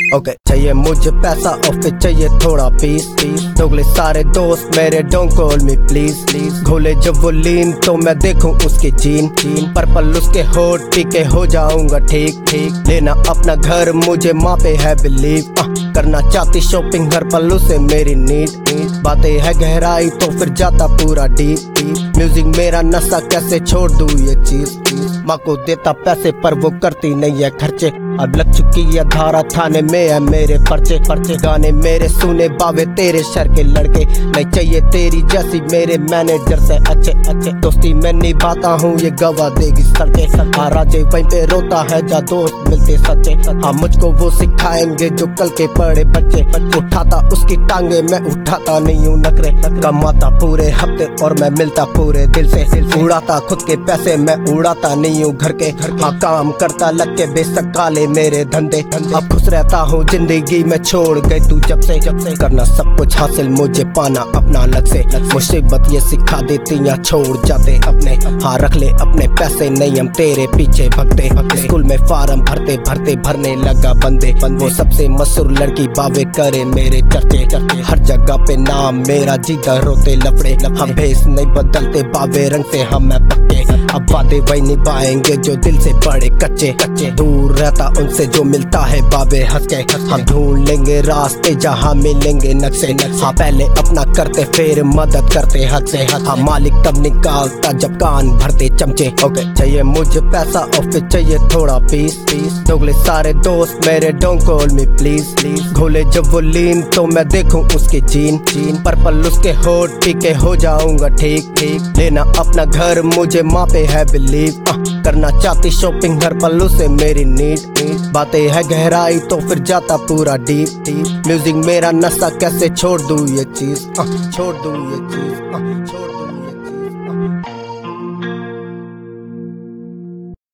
Okay चाहिए मुझे पैसा और फिर चाहिए थोड़ा पीस। दोगले सारे दोस्त मेरे डोंट कॉल मी प्लीज। घोले जब वो लीन तो मैं देखूं उसके जीन। पर्पल उसके होठ पी के हो जाऊंगा ठीक। लेना अपना घर मुझे माँ पे है बिलीव। करना चाहती शॉपिंग हर पल उसे मेरी नीड। बातें है गहराई तो फिर जाता पूरा डीप। म्यूजिक मेरा नशा कैसे छोड़ दूं ये चीज। माँ को देता पैसे पर वो करती नहीं है खर्चे। अब लग चुकी है धारा थाने में है मेरे पर्चे। गाने मेरे सुने बावे तेरे शहर के लड़के। नहीं चाहिए तेरी जैसी मेरे मैनेजर से अच्छे। दोस्ती मैं निभाता हूँ ये गवा देगी सड़के। हाँ राजे वहीं पे रोता है जा दोस्त मिलते सच्चे। हाँ मुझको वो सिखाएंगे जो कल के बड़े बच्चे। उठाता उसकी टांगे मैं उठाता नहीं हूँ नखरे। कमाता पूरे हफ्ते और मैं मिलता पूरे दिल से। उड़ाता खुद के पैसे मैं उड़ाता नहीं हूँ घर के। हाँ काम करता लग के बेशक काले मेरे धंधे। अब खुश रहता हूँ जिंदगी में छोड़ गई तू जब से करना सब कुछ हासिल मुझे पाना अपना लग से। मुसीबत ये सिखा देती या छोड़ जाते अपने। हाँ रख ले अपने पैसे नहीं हम तेरे पीछे भगते। स्कूल में फार्म भरते भरने लगा बंदे। वो सबसे मशहूर लड़की बावे करे मेरे चर्चे। हर जगह पे नाम मेरा जीता रोते लफड़े। हम भेस नहीं बदलते बावे रंग से हम मैं पक्के। अब बातें वही निभाएंगे जो दिल से बड़े कच्चे। दूर रहता उनसे जो मिलता है बावे हंस के। हम ढूंढ लेंगे रास्ते जहाँ मिलेंगे नक्शे। हाँ पहले अपना करते फिर मदद करते हद से। हाँ मालिक तब निकालता जब कान भरते चमचे। ओके चाहिए मुझे पैसा और फिर चाहिए थोड़ा पीस। दोगले सारे दोस्त मेरे डोंट कॉल मी प्लीज। घोले जब वो लीन तो मैं देखूं उसके जीन। पर्पल उसके होठ पी के हो जाऊंगा ठीक। लेना अपना घर मुझे माँ पे है बिलीव। करना चाहती शॉपिंग हर पल उसे मेरी नीड। बातें है गहराई तो फिर जाता पूरा डीप। म्यूजिक मेरा नशा कैसे छोड़ दूं ये चीज। छोड़ दूं ये चीज।